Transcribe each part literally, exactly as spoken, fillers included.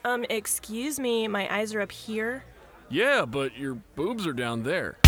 Um, excuse me, my eyes are up here. Yeah, but your boobs are down there.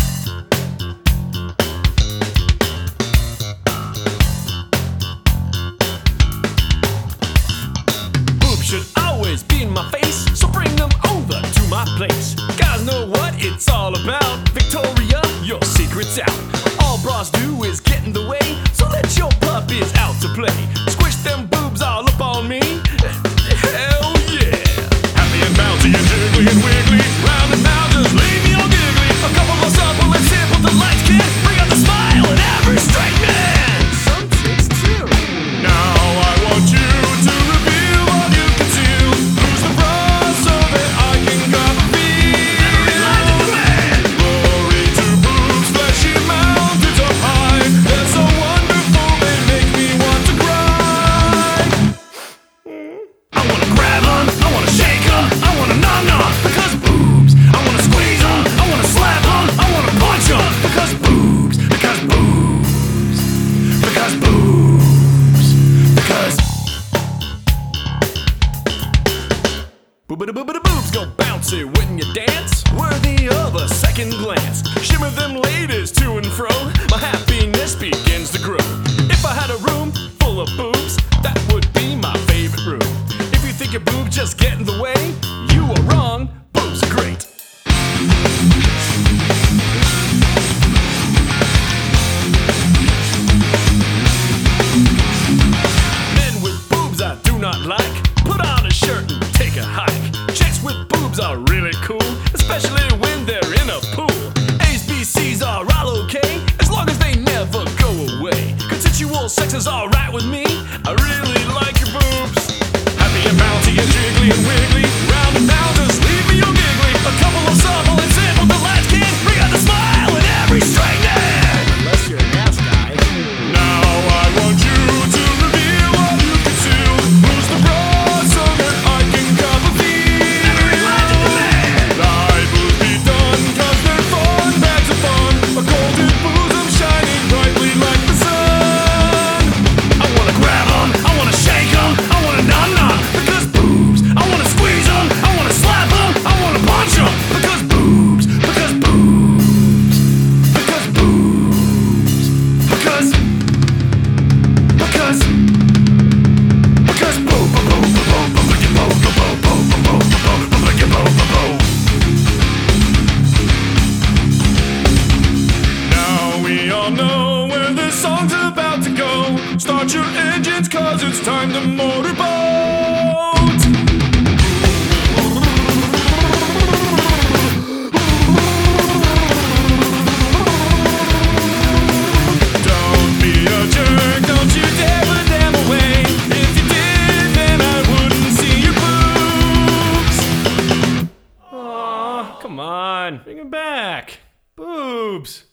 Boobs should always be in my face, so bring them over to my place. Guys know what it's all about. Victoria, your secret's out. All bras do is get in the way, so let your puppies out to play. Squish them boobs all up on me. Hell yeah! Happy and bouncy and jiggly and wiggly, round and round, just leave me all giggly. A couple more supple and simple delights can bring out the smile in every straight man. Some chicks too. Now I want you to reveal all you conceal. Lose the bra so that I can grab a feel. Every line of the man. Glory to boobs, fleshy mountains up high. They're so wonderful, they make me want to cry. I wanna grab 'em, I wanna shake 'em, I wanna nom nom, because boobs. I wanna squeeze 'em, I wanna slap 'em, I wanna punch 'em, because boobs, because boobs, because boobs, because boobada boobs go bouncy when you dance, worthy of a second glance. Shimmer them ladies to and fro, my happiness begins to grow. If I had a room full of boobs, that would be my favorite room. If you think your boobs just get in the way, you are wrong. Boobs are great. Men with boobs I do not like. Put on a shirt and take a hike. Chicks with boobs are really cool, especially when they're in a pool. A's, B's, C's are all okay, as long as they never go away. Consensual sex is alright with me. I really like your boobs. Happy and bouncy and jiggly and wiggly, round and round, just leave me all giggly. A couple of supple and simple delights can bring out the smile in every straight man. Unless you're an ass guy. Now I want you to reveal all you conceal. Lose the bra so that I can cover feel. Every line to the man. Thy boobs be done, cause they're fun, bags of fun. A golden bosom shining brightly like the sun. I wanna grab 'em, I wanna shake 'em, I wanna nom nom, because boobs. I wanna squeeze 'em, I wanna slap 'em, I wanna punch 'em, because boobs, because boobs, because boobs, because because because boo boo boo boo boo boo boo boo boo boo boo boo boo boo. Now we all know where this song's about to go. Start your engines, cause it's time to motorboat. Don't be a jerk, don't you dare put them away. If you did, then I wouldn't see your boobs. Aw, come on, bring 'em back. Boobs.